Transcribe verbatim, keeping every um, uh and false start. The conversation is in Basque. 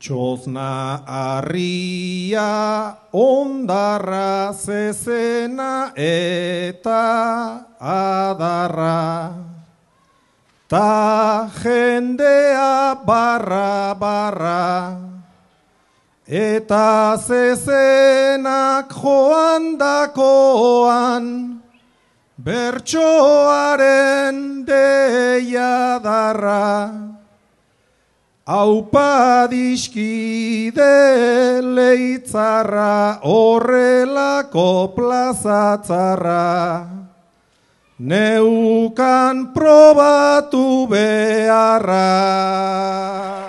Txozna harria, ondarra, zezena eta adarra. Ta jendea barra barra, eta zezenak joan dakoan, bertsoaren deiadarra. Aupa dizkide leitzarra, horrelako plazatzarra, neukan probatu beharra.